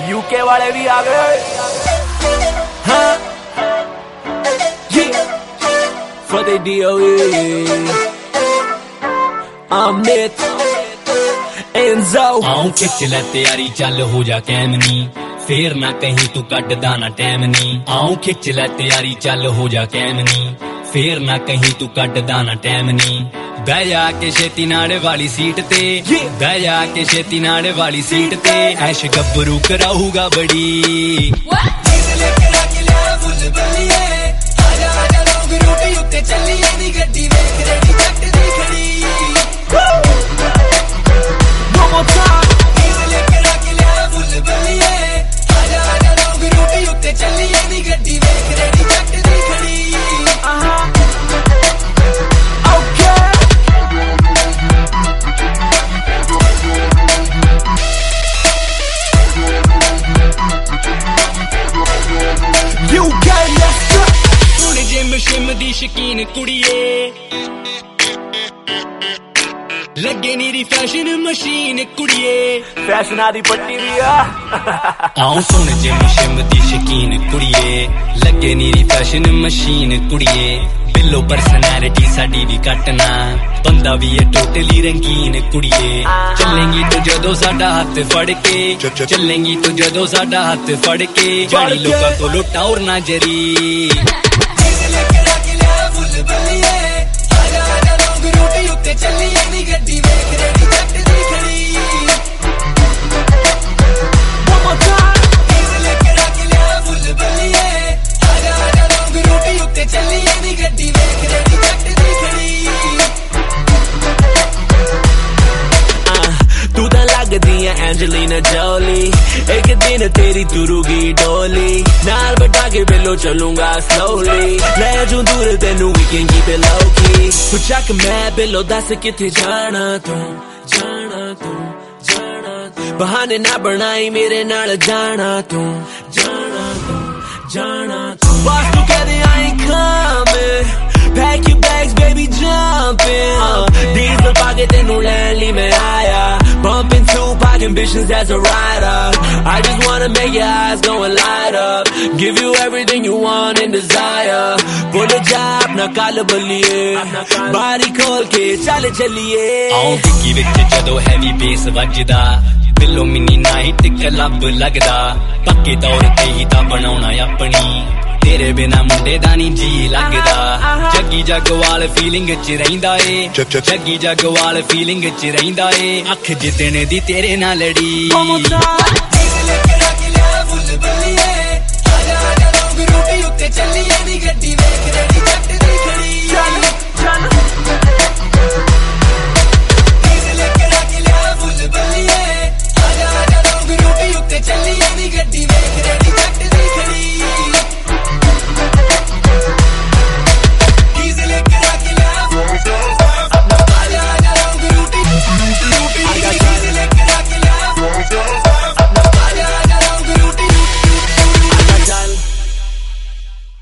UK वाले भी आ गए। हाँ for the DOE Amit Enzo ਆਉਂ ਖਿੱਚ ਲੈ ਤਿਆਰੀ ਚੱਲ ਹੋ ਜਾ ਕੈਮਨੀ ਫੇਰ ਨਾ ਕਹੀਂ ਤੂੰ ਕੱਢਦਾ ਨਾ ਟਾਈਮ ਨੀ ਆਉਂ ਖਿੱਚ ਲੈ ਤਿਆਰੀ ਚੱਲ ਹੋ ਜਾ ਕੈਮਨੀ ਫੇਰ ਨਾ ਕਹੀਂ ਤੂੰ ਕੱਢਦਾ ਨਾ ਟਾਈਮ ਨੀ ਬਹਿ ਜਾ ਕੇ ਛੇਤੀ ਨਾਲੇ ਵਾਲੀ ਸੀਟ ਤੇ ਬਹਿ ਜਾ ਕੇ ਛੇਤੀ ਨਾਲੇ ਵਾਲੀ ਸੀਟ ਤੇ ਐਸ਼ ਗੱਭਰੂ ਕਰਾਊਗਾ ਬੜੀ ਚੱਲੀਏ ਨੀ ਗੱਡੀ ਵੇਖ ਰੇੜੀ ਜੱਟ ਦੀ ਖੜੀ ਲੈ ਕੇ ਰੱਖ ਲਿਆ ਫੁੱਲ ਬੱਲੀਏ ਆਜਾ ਲੋਗ ਰੂਟੀ ਉੱਤੇ ਚੱਲੀਏ ਨੀ ਗੱਡੀ ਵੇਖ ਰੇੜੀ ਜੱਟ ਦੀ ਖੜੀ You got ਹੁਣ ਜਿਮ ਸ਼ਿਮ ਦੀ ਸ਼ਕੀਨ ਕੁੜੀਏ ਲੱਗੇ ਨੀਰੀ ਫੈਸ਼ਨ ਮਸ਼ੀਨ ਕੁੜੀਏ ਫੈਸ਼ਨਾਂ ਦੀ ਪੱਟੀ ਵੀ ਆ ਆਉਂ ਸੁਣ ਜਿਮ ਸ਼ਿਮ ਦੀ ਸ਼ਕੀਨ ਕੁੜੀਏ ਲੱਗੇ ਨੀਰੀ ਫੈਸ਼ਨ ਮਸ਼ੀਨ ਕੁੜੀਏ ਬਿੱਲੋ ਪਰਸਨੈਲਿਟੀ ਸਾਡੀ ਵੀ ਕੱਟਣਾ ਬੰਦਾ ਵੀ ਇਹ ਟੋਟਲੀ ਰੰਗੀਨ ਕੁੜੀਏ ਚੱਲੇਂਗੀ ਤੂੰ ਜਦੋਂ ਸਾਡਾ ਹੱਥ ਫੜ ਕੇ ਚੱਲੇਂਗੀ ਤੂੰ ਜਦੋਂ ਸਾਡਾ ਹੱਥ ਫੜ ਕੇ ਜਾਣੀ ਲੋਕਾਂ ਕੋਲੋਂ ਟੌਰ ਨਾ ਜਰੀ ਚੱਲੀਏ ਨੀ ਗੱਡੀ ਵੇਖ ਰੇੜੀ ਜੱਟ ਦੀ ਖੜੀ ਲੈ ਕੇ ਰੱਖ ਲਿਆ ਫੁੱਲ ਬੱਲੀਏ ਆਜਾ ਲੋਗ ਰੋਟੀ ਉੱਤੇ ਚੱਲੀਏ ਨੀ ਗੱਡੀ ਵੇਖ ਰੇੜੀ ਜੱਟ ਦੀ ਖੜੀ ਤੂੰ ਤਾਂ ਲੱਗਦੀ ਐ ਐਂਜਲੀਨਾ ਜੋਲੀ ਇੱਕ ਦਿਨ ਤੇਰੀ ਤੁਰੂਗੀ ਡੋਲੀ ਨਾਲ ਬਟਾ ਕੇ ਬਿੱਲੋ ਚੱਲੂਗਾ ਸਲੋਲੀ ਲੈ ਜੂ ਦੂਰ ਤੈਨੂੰ ਵੀ can keep it low key ਤੂੰ ਚੱਕ ਮੈਂ ਬਿੱਲੋ ਦੱਸ ਕਿੱਥੇ ਜਾਣਾ ਤੂੰ ਬਹਾਨੇ ਨਾ ਬਣਾਈ ਮੇਰੇ ਨਾਲ ਜਾਣਾ ਤੂੰ ਬਸ ਤੂੰ ਕਹਦੇ I ain't coming Pack your bags, baby, jump in Diesel pocket, tenu ਲੈਣ ਲਈ ਮੈਂ ਆਇਆ Bumping Tupac ambitions as a rider I just wanna make your eyes go and light up Give you everything you want and desire Pull a job, ਨਾ ਕੱਲ ਬੱਲੀਏ ਬਾਰੀ ਖੋਲ ਕੇ ਚੱਲ ਚੱਲੀਏ ਆਉਂ ਟਿੱਕੀ ਵਿੱਚ ਜਦੋਂ ਹੈਵੀ ਬੇਸ ਵੱਜਦਾ ਬਿੱਲੋ ਮਿੰਨੀ ਨਾਈਟ ਕਲੱਬ ਲੱਗਦਾ ਪੱਕੇ ਤੌਰ ਤੇ ਹੀ ਤਾਂ ਬਣਾਉਣਾ ਆਪਣੀ ਤੇਰੇ ਬਿਨਾ ਮੁੰਡੇ ਦਾ ਨਹੀਂ ਜੀ ਲੱਗਦਾ ਜੱਗੀ ਜਗਵਾਲ ਫੀਲਿੰਗ ਚ ਰਹਿੰਦਾ ਏ ਜੱਗੀ ਜਗਵਾਲ ਫੀਲਿੰਗ ਚ ਰਹਿੰਦਾ ਏ ਅੱਖ ਜਿੱਤਣ ਦੀ ਤੇਰੇ ਨਾਲ ਲੜੀ ਲੈ ਕੇ ਰੱਖ ਲਿਆ ਫੁੱਲ ਬੱਲੀਏ